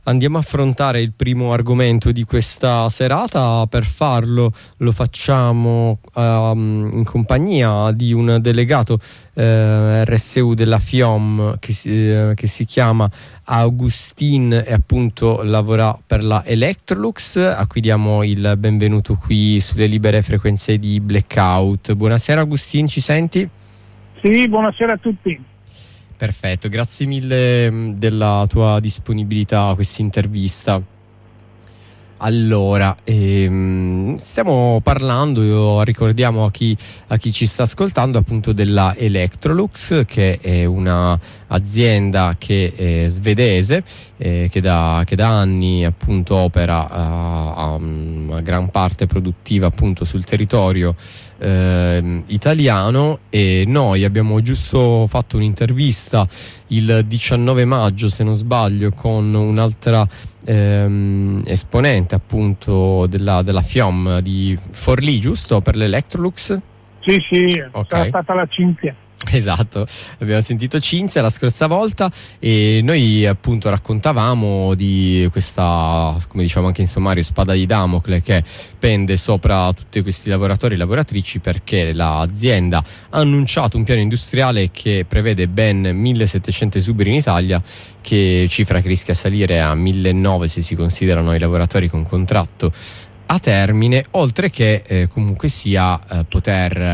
Andiamo a affrontare il primo argomento di questa serata. Per farlo lo facciamo in compagnia di un delegato RSU della FIOM che si chiama Augustin e appunto lavora per la Electrolux, a cui diamo il benvenuto qui sulle libere frequenze di Blackout. Buonasera Augustin, ci senti? Sì, buonasera a tutti. Perfetto, grazie mille della tua disponibilità a questa intervista. Allora, stiamo parlando, ricordiamo a chi ci sta ascoltando, appunto della Electrolux, che è una azienda svedese che da anni appunto opera a una gran parte produttiva appunto sul territorio italiano, e noi abbiamo giusto fatto un'intervista il 19 maggio, se non sbaglio, con un'altra esponente appunto della FIOM di Forlì, giusto, per l'Electrolux? Sì, okay. È stata la Cinzia. Esatto, abbiamo sentito Cinzia la scorsa volta e noi appunto raccontavamo di questa, come diciamo anche in sommario, spada di Damocle che pende sopra tutti questi lavoratori e lavoratrici, perché l'azienda ha annunciato un piano industriale che prevede ben 1700 esuberi in Italia, che cifra che rischia di salire a 1900 se si considerano i lavoratori con contratto a termine, oltre che comunque sia poter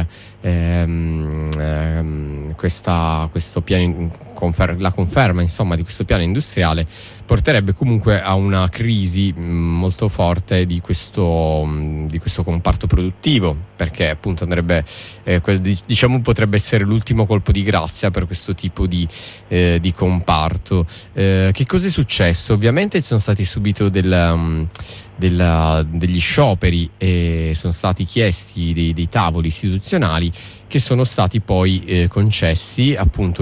questo piano, la conferma insomma di questo piano industriale porterebbe comunque a una crisi molto forte di questo comparto produttivo, perché appunto andrebbe diciamo potrebbe essere l'ultimo colpo di grazia per questo tipo di comparto. Che cosa è successo? Ovviamente ci sono stati subito degli scioperi e sono stati chiesti dei tavoli istituzionali che sono stati poi concessi. Appunto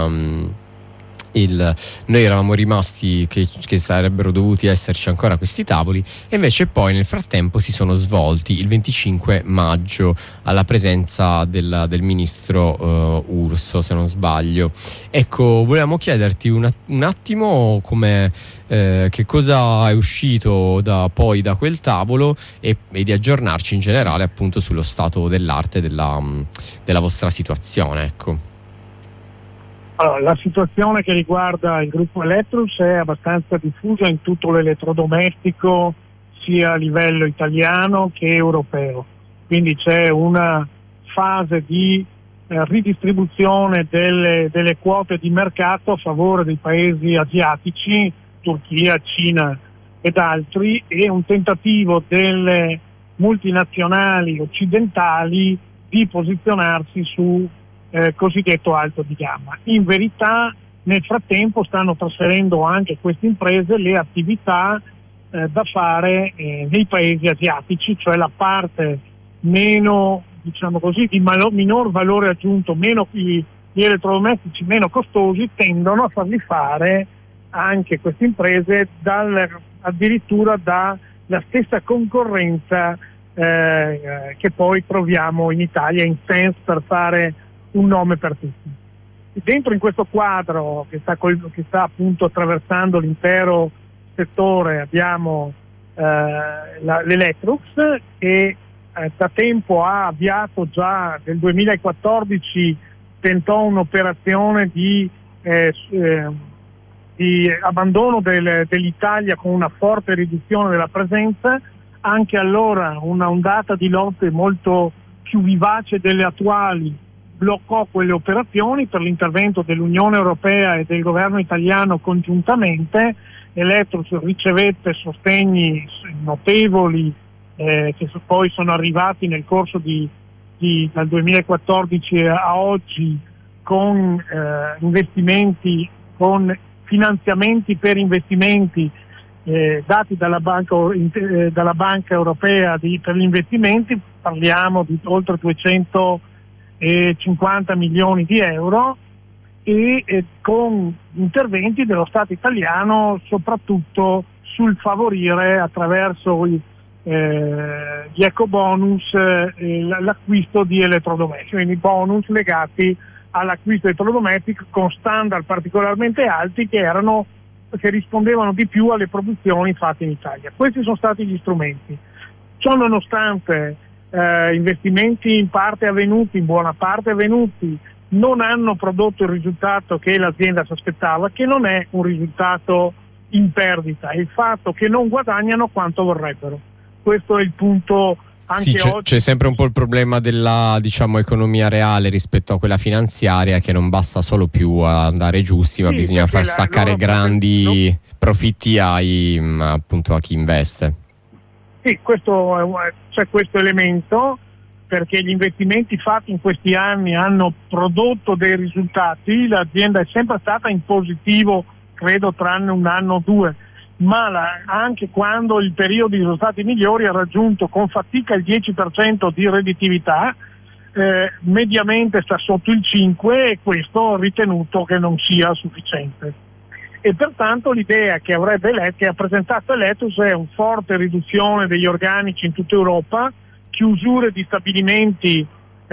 noi eravamo rimasti che sarebbero dovuti esserci ancora questi tavoli, e invece poi nel frattempo si sono svolti il 25 maggio alla presenza del ministro Urso, se non sbaglio. Ecco, volevamo chiederti un attimo che cosa è uscito poi da quel tavolo e di aggiornarci in generale appunto sullo stato dell'arte della vostra situazione, ecco. Allora, la situazione che riguarda il gruppo Electrolux è abbastanza diffusa in tutto l'elettrodomestico, sia a livello italiano che europeo. Quindi c'è una fase di ridistribuzione delle quote di mercato a favore dei paesi asiatici, Turchia, Cina ed altri, e un tentativo delle multinazionali occidentali di posizionarsi su cosiddetto alto di gamma. In verità nel frattempo stanno trasferendo anche queste imprese le attività da fare nei paesi asiatici, cioè la parte meno, diciamo così, di minor valore aggiunto, meno gli elettrodomestici meno costosi, tendono a farli fare anche queste imprese addirittura dalla stessa concorrenza che poi troviamo in Italia, in Sense, per fare un nome per tutti. Dentro in questo quadro che sta appunto attraversando l'intero settore abbiamo l'Electrolux, che da tempo ha avviato, già nel 2014 tentò un'operazione di abbandono dell'Italia con una forte riduzione della presenza. Anche allora una ondata di lotte molto più vivace delle attuali bloccò quelle operazioni per l'intervento dell'Unione Europea e del governo italiano congiuntamente. Electrolux ricevette sostegni notevoli che poi sono arrivati nel corso dal 2014 a oggi, con investimenti, con finanziamenti per investimenti dati dalla Banca Europea per gli investimenti. Parliamo di oltre 250 milioni di euro, e con interventi dello Stato italiano soprattutto sul favorire attraverso gli ecobonus l'acquisto di elettrodomestici, quindi bonus legati all'acquisto elettrodomestico con standard particolarmente alti che erano che rispondevano di più alle produzioni fatte in Italia. Questi sono stati gli strumenti. Ciò nonostante investimenti in parte avvenuti, in buona parte avvenuti, non hanno prodotto il risultato che l'azienda si aspettava, che non è un risultato in perdita, è il fatto che non guadagnano quanto vorrebbero. Questo è il punto. Anche sì, oggi c'è sempre un po' il problema della, diciamo, economia reale rispetto a quella finanziaria, che non basta solo più andare giusti, ma bisogna far staccare grandi profitti appunto a chi investe. Sì, c'è questo elemento, perché gli investimenti fatti in questi anni hanno prodotto dei risultati, l'azienda è sempre stata in positivo, credo tranne un anno o due, ma anche quando il periodo di risultati migliori ha raggiunto con fatica il 10% di redditività, mediamente sta sotto il 5%, e questo ho ritenuto che non sia sufficiente. E pertanto l'idea che ha presentato Electrolux è una forte riduzione degli organici in tutta Europa, chiusure di stabilimenti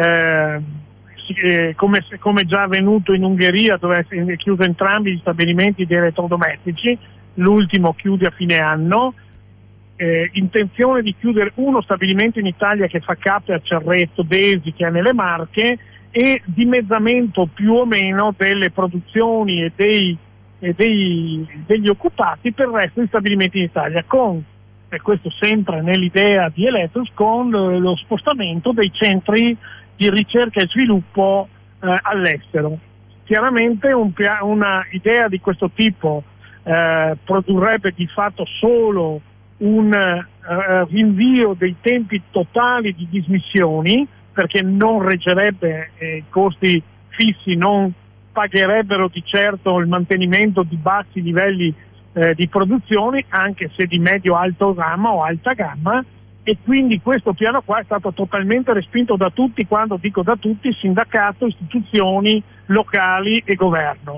come già avvenuto in Ungheria, dove è chiuso entrambi gli stabilimenti di elettrodomestici, l'ultimo chiude a fine anno, intenzione di chiudere uno stabilimento in Italia che fa capo a Cerreto, Desi, che è nelle Marche, e dimezzamento più o meno delle produzioni e degli occupati per il resto degli stabilimenti in Italia, e questo sempre nell'idea di Electrolux, con lo spostamento dei centri di ricerca e sviluppo all'estero. Chiaramente una idea di questo tipo produrrebbe di fatto solo un rinvio dei tempi totali di dismissioni, perché non reggerebbe i costi fissi, non pagherebbero di certo il mantenimento di bassi livelli di produzione, anche se di medio-alto gamma o alta gamma, e quindi questo piano qua è stato totalmente respinto da tutti. Quando dico da tutti, sindacato, istituzioni locali e governo.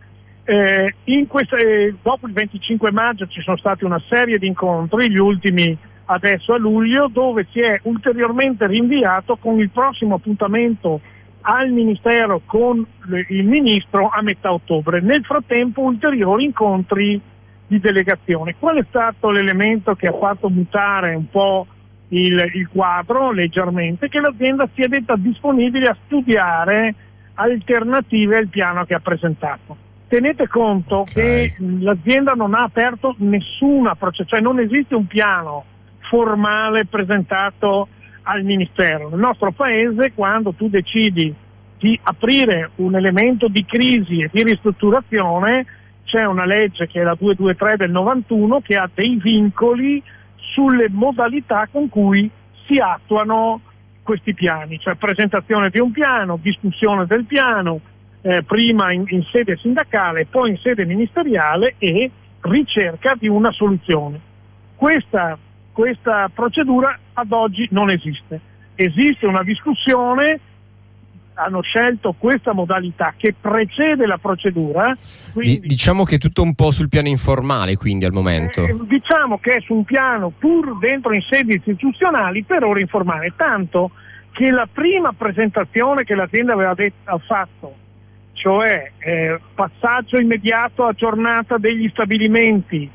Dopo il 25 maggio ci sono stati una serie di incontri, gli ultimi adesso a luglio, dove si è ulteriormente rinviato con il prossimo appuntamento al Ministero con il Ministro a metà ottobre. Nel frattempo ulteriori incontri di delegazione. Qual è stato l'elemento che ha fatto mutare un po' il quadro leggermente? Che l'azienda si è detta disponibile a studiare alternative al piano che ha presentato. Tenete conto che l'azienda non ha aperto nessuna procedura, cioè non esiste un piano formale presentato al Ministero. Nel nostro paese, quando tu decidi di aprire un elemento di crisi e di ristrutturazione, c'è una legge che è la 223 del 91 che ha dei vincoli sulle modalità con cui si attuano questi piani, cioè presentazione di un piano, discussione del piano, prima in sede sindacale, poi in sede ministeriale, e ricerca di una soluzione. Questa procedura ad oggi non esiste. Esiste una discussione, hanno scelto questa modalità che precede la procedura. Quindi, diciamo che è tutto un po' sul piano informale, quindi al momento. Diciamo che è su un piano pur dentro in sedi istituzionali, per ora informale, tanto che la prima presentazione che l'azienda aveva fatto, cioè passaggio immediato a giornata degli stabilimenti,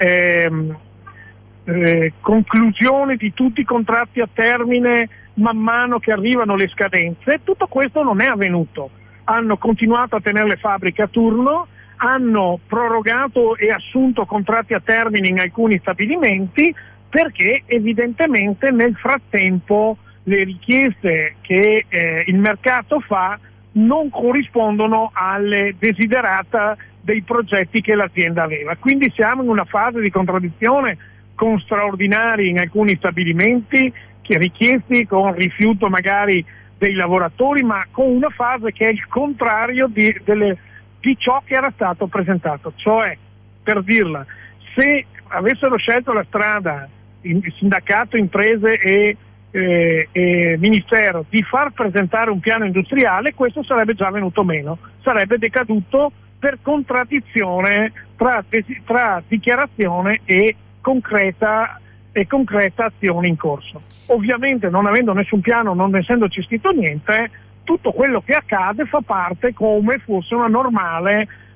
conclusione di tutti i contratti a termine man mano che arrivano le scadenze, tutto questo non è avvenuto. Hanno continuato a tenere le fabbriche a turno, hanno prorogato e assunto contratti a termine in alcuni stabilimenti, perché evidentemente nel frattempo le richieste che il mercato fa non corrispondono alle desiderata dei progetti che l'azienda aveva. Quindi siamo in una fase di contraddizione con straordinari in alcuni stabilimenti, che richiesti con rifiuto magari dei lavoratori, ma con una fase che è il contrario di ciò che era stato presentato. Cioè, per dirla, se avessero scelto la strada, il sindacato, imprese e Ministero, di far presentare un piano industriale, questo sarebbe già venuto meno, sarebbe decaduto per contraddizione tra dichiarazione e concreta azione in corso. Ovviamente, non avendo nessun piano, non essendoci scritto niente, tutto quello che accade fa parte come fosse una normale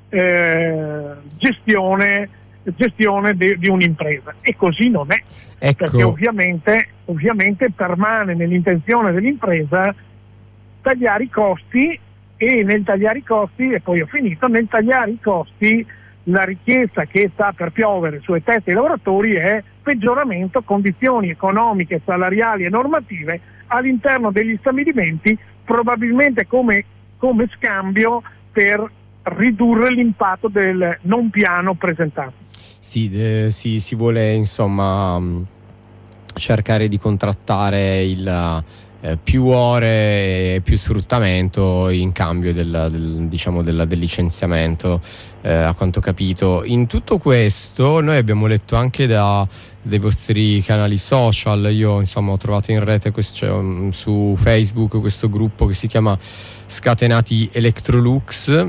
gestione di un'impresa, e così non è. Ecco. Perché ovviamente permane nell'intenzione dell'impresa tagliare i costi, e nel tagliare i costi, e poi ho finito, nel tagliare i costi la richiesta che sta per piovere sulle teste dei lavoratori è peggioramento condizioni economiche, salariali e normative all'interno degli stabilimenti, probabilmente come scambio per ridurre l'impatto del non piano presentato. Sì, si vuole insomma cercare di contrattare il più ore e più sfruttamento in cambio del licenziamento, a quanto ho capito. In tutto questo noi abbiamo letto anche dai vostri canali social. Io insomma ho trovato in rete su Facebook questo gruppo che si chiama Scatenati Electrolux,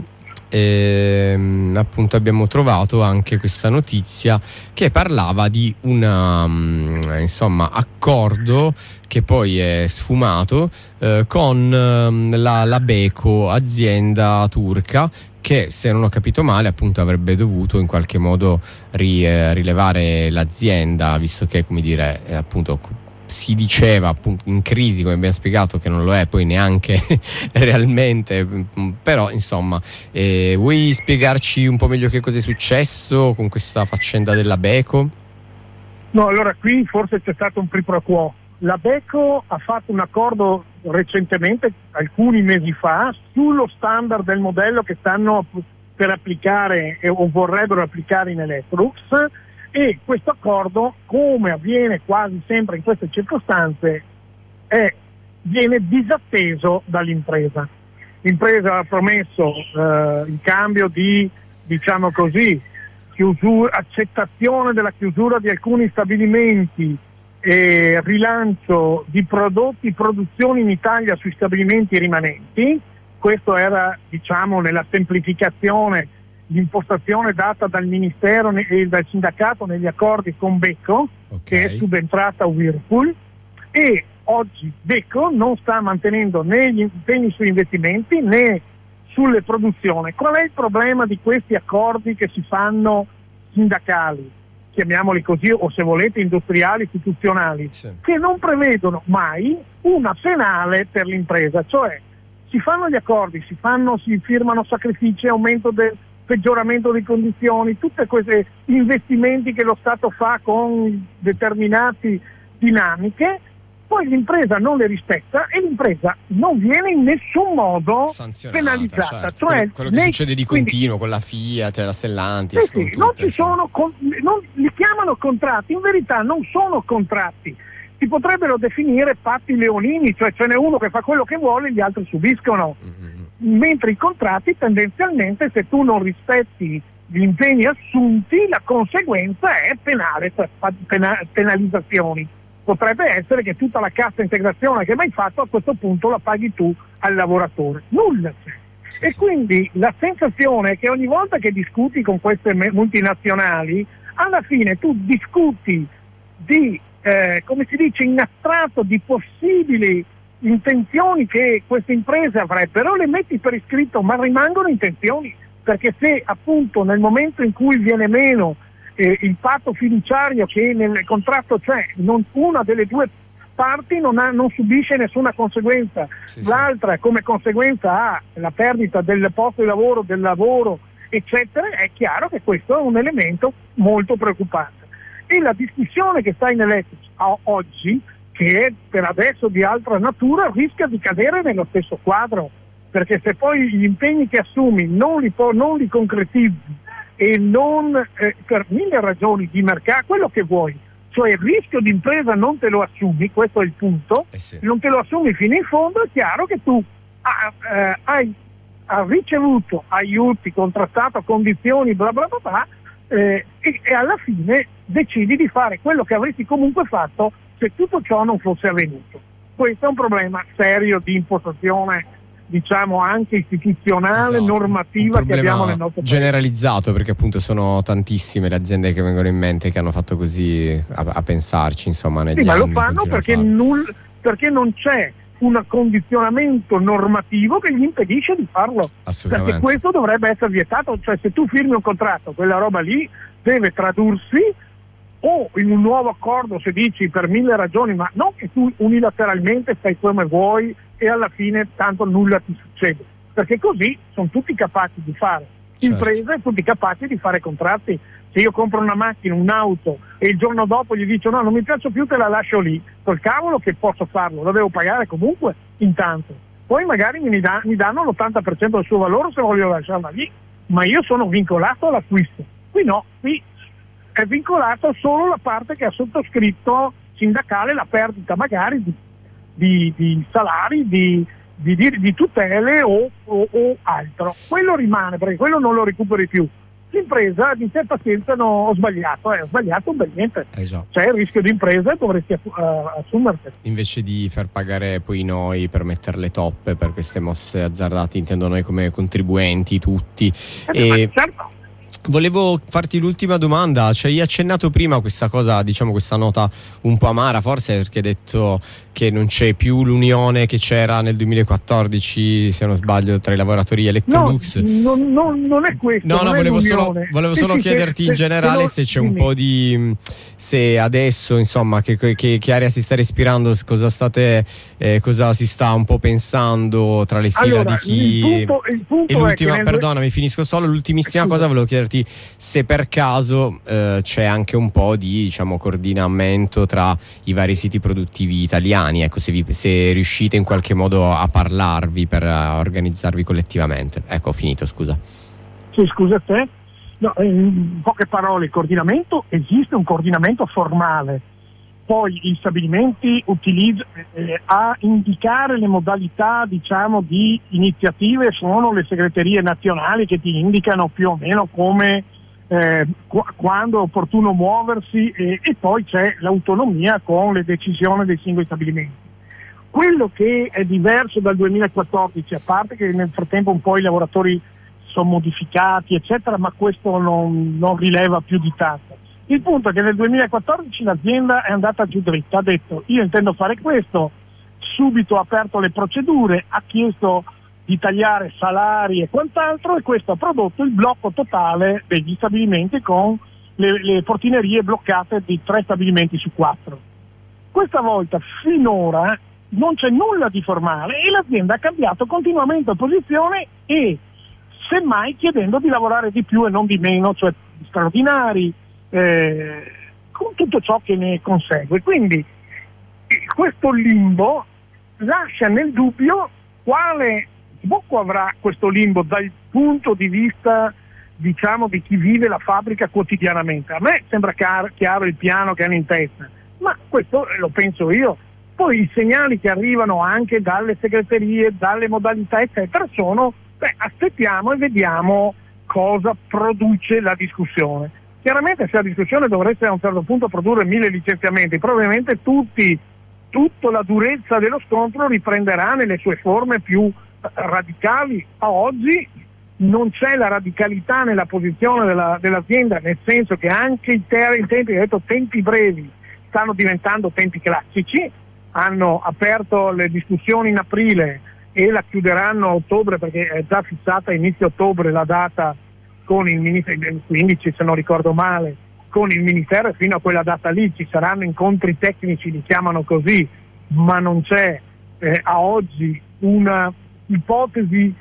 e appunto abbiamo trovato anche questa notizia che parlava di un accordo che poi è sfumato con la Beko, azienda turca, che, se non ho capito male, appunto avrebbe dovuto in qualche modo rilevare l'azienda, visto che, come dire, appunto si diceva appunto in crisi, come abbiamo spiegato, che non lo è poi neanche realmente, però insomma, vuoi spiegarci un po' meglio che cosa è successo con questa faccenda della Beko? No, allora qui forse c'è stato un pri pro quo. La Beko ha fatto un accordo recentemente, alcuni mesi fa, sullo standard del modello che stanno per applicare o vorrebbero applicare in Electrolux, e questo accordo, come avviene quasi sempre in queste circostanze, viene disatteso dall'impresa. L'impresa ha promesso in cambio di, diciamo così, accettazione della chiusura di alcuni stabilimenti e rilancio di produzioni in Italia sui stabilimenti rimanenti. Questo era, diciamo, nella semplificazione, l'impostazione data dal Ministero e dal sindacato negli accordi con Beko, che è subentrata a Whirlpool, e oggi Beko non sta mantenendo né gli impegni sugli investimenti né sulle produzioni. Qual è il problema di questi accordi che si fanno sindacali, chiamiamoli così, o se volete industriali, istituzionali, sì, che non prevedono mai una penale per l'impresa? Cioè si fanno gli accordi, si firmano sacrifici, aumento del peggioramento di condizioni, tutte queste investimenti che lo Stato fa con determinate dinamiche, poi l'impresa non le rispetta e l'impresa non viene in nessun modo penalizzata. Certo. Cioè, quello che succede di continuo con la Fiat, la Stellantis, sì, non ci sono, li chiamano contratti, in verità non sono contratti, si potrebbero definire patti leonini, cioè ce n'è uno che fa quello che vuole e gli altri subiscono. Mentre i contratti tendenzialmente, se tu non rispetti gli impegni assunti, la conseguenza è penale, cioè penalizzazioni. Potrebbe essere che tutta la cassa integrazione che hai mai fatto a questo punto la paghi tu al lavoratore. Nulla c'è. Sì, e quindi la sensazione è che ogni volta che discuti con queste multinazionali, alla fine tu discuti di, come si dice, in astratto, di possibili intenzioni che queste imprese avrebbero, le metti per iscritto, ma rimangono intenzioni, perché se appunto nel momento in cui viene meno il patto fiduciario che nel contratto c'è, una delle due parti non subisce nessuna conseguenza, sì, l'altra come conseguenza ha la perdita del posto di lavoro, del lavoro, eccetera, è chiaro che questo è un elemento molto preoccupante. E la discussione che sta in Electrolux oggi, che è per adesso di altra natura, rischia di cadere nello stesso quadro, perché se poi gli impegni che assumi non li concretizzi e non per mille ragioni di mercato, quello che vuoi, cioè il rischio di impresa non te lo assumi, questo è il punto, sì, non te lo assumi fino in fondo, è chiaro che tu hai ricevuto aiuti, contrattato condizioni, bla bla bla bla, e alla fine decidi di fare quello che avresti comunque fatto se tutto ciò non fosse avvenuto. Questo è un problema serio di impostazione, diciamo anche istituzionale, esatto, normativa che abbiamo nel nostro paese. Generalizzato, perché appunto sono tantissime le aziende che vengono in mente che hanno fatto così a pensarci, insomma, negli anni. Ma lo fanno perché non c'è un condizionamento normativo che gli impedisce di farlo, perché questo dovrebbe essere vietato. Cioè, se tu firmi un contratto, quella roba lì deve tradursi o in un nuovo accordo, se dici per 1000 ragioni, ma non che tu unilateralmente stai come vuoi e alla fine tanto nulla ti succede, perché così sono tutti capaci di fare imprese e tutti capaci di fare contratti. Se io compro una macchina, un'auto, e il giorno dopo gli dico no, non mi piace più, te la lascio lì, col cavolo che posso farlo, lo devo pagare comunque intanto, poi magari mi danno l'80% del suo valore se voglio lasciarla lì, ma io sono vincolato all'acquisto. Qui no, qui è vincolato solo la parte che ha sottoscritto sindacale la perdita magari di salari, di tutele o altro. Quello rimane, perché quello non lo recuperi più. L'impresa dice pazienza, no, ho sbagliato per niente. C'è il rischio di impresa e dovresti assumerti. Invece di far pagare poi noi per mettere le toppe per queste mosse azzardate, intendo noi come contribuenti tutti. Certo. Volevo farti l'ultima domanda, cioè hai accennato prima questa cosa, diciamo questa nota un po' amara forse, perché hai detto che non c'è più l'unione che c'era nel 2014, se non sbaglio, tra i lavoratori Electrolux. No, non è questo. No, volevo solo chiederti in generale se c'è un po' di, se adesso insomma che aria si sta respirando, cosa si sta un po' pensando tra le fila di chi. Il punto e l'ultima, è che perdonami, finisco solo, l'ultimissima cosa volevo chiederti se per caso c'è anche un po' di, diciamo, coordinamento tra i vari siti produttivi italiani, ecco, se riuscite in qualche modo a parlarvi per organizzarvi collettivamente. Ecco, ho finito, scusa. Sì, scusa a te. No, in poche parole, il coordinamento, esiste un coordinamento formale, poi gli stabilimenti a indicare le modalità, diciamo, di iniziative sono le segreterie nazionali che ti indicano più o meno come quando è opportuno muoversi, e poi c'è l'autonomia con le decisioni dei singoli stabilimenti. Quello che è diverso dal 2014, a parte che nel frattempo un po' i lavoratori sono modificati eccetera, ma questo non rileva più di tanto. Il punto è che nel 2014 l'azienda è andata giù dritta, ha detto io intendo fare questo, subito ha aperto le procedure, ha chiesto di tagliare salari e quant'altro, e questo ha prodotto il blocco totale degli stabilimenti con le portinerie bloccate di 3 stabilimenti su 4. Questa volta finora non c'è nulla di formale e l'azienda ha cambiato continuamente posizione e semmai chiedendo di lavorare di più e non di meno, cioè straordinari, con tutto ciò che ne consegue. Quindi questo limbo lascia nel dubbio quale sbocco avrà questo limbo dal punto di vista, diciamo, di chi vive la fabbrica quotidianamente. A me sembra chiaro il piano che hanno in testa, ma questo lo penso io. Poi i segnali che arrivano anche dalle segreterie, dalle modalità eccetera sono aspettiamo e vediamo cosa produce la discussione. Chiaramente se la discussione dovesse a un certo punto produrre 1000 licenziamenti, probabilmente tutta la durezza dello scontro riprenderà nelle sue forme più radicali. A oggi non c'è la radicalità nella posizione dell'azienda, nel senso che anche i tempi brevi stanno diventando tempi classici, hanno aperto le discussioni in aprile e la chiuderanno a ottobre, perché è già fissata inizio ottobre la data con il Ministero, il 15 se non ricordo male, con il Ministero, e fino a quella data lì ci saranno incontri tecnici, li chiamano così, ma non c'è a oggi una ipotesi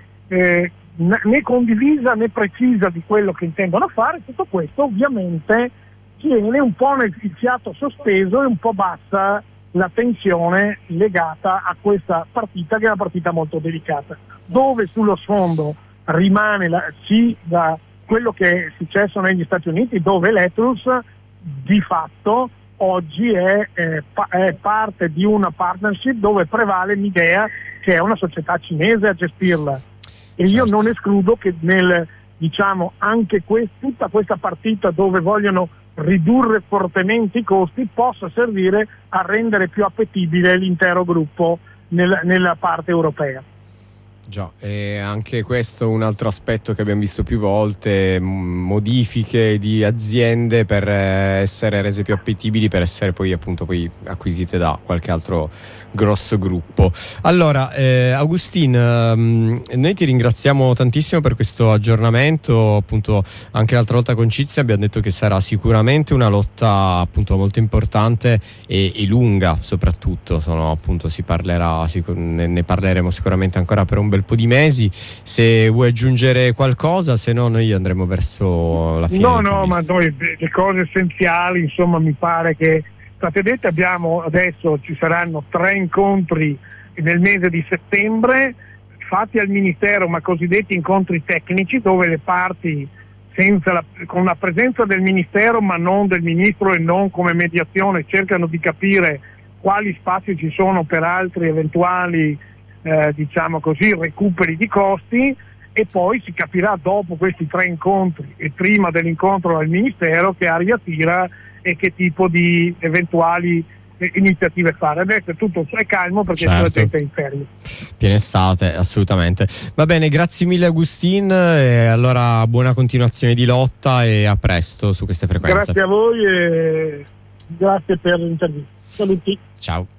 né condivisa né precisa di quello che intendono fare. Tutto questo ovviamente tiene un po' il fiato sospeso e un po' bassa la tensione legata a questa partita, che è una partita molto delicata, dove sullo sfondo rimane da quello che è successo negli Stati Uniti, dove Electrolux di fatto oggi è parte di una partnership dove prevale l'idea che è una società cinese a gestirla, e io non escludo che anche tutta questa partita dove vogliono ridurre fortemente i costi possa servire a rendere più appetibile l'intero gruppo nella parte europea. Già, e anche questo è un altro aspetto che abbiamo visto più volte, modifiche di aziende per essere rese più appetibili, per essere poi appunto poi acquisite da qualche altro grosso gruppo. Allora, Augustin, noi ti ringraziamo tantissimo per questo aggiornamento. Appunto anche l'altra volta con Cizia abbiamo detto che sarà sicuramente una lotta appunto molto importante e lunga, soprattutto appunto ne parleremo sicuramente ancora per un bel po' di mesi. Se vuoi aggiungere qualcosa, se no noi andremo verso la fine. No, ma noi le cose essenziali, insomma, mi pare che state dette. Adesso ci saranno 3 incontri nel mese di settembre fatti al Ministero, ma cosiddetti incontri tecnici, dove le parti con la presenza del Ministero ma non del Ministro e non come mediazione cercano di capire quali spazi ci sono per altri eventuali diciamo così recuperi di costi, e poi si capirà dopo questi 3 incontri e prima dell'incontro al Ministero che aria tira e che tipo di eventuali iniziative fare. Adesso tutto è calmo perché la gente è in ferie. Piena estate, assolutamente. Va bene, grazie mille Agustin, e allora buona continuazione di lotta e a presto su queste frequenze. Grazie a voi e grazie per l'intervista. Saluti. Ciao.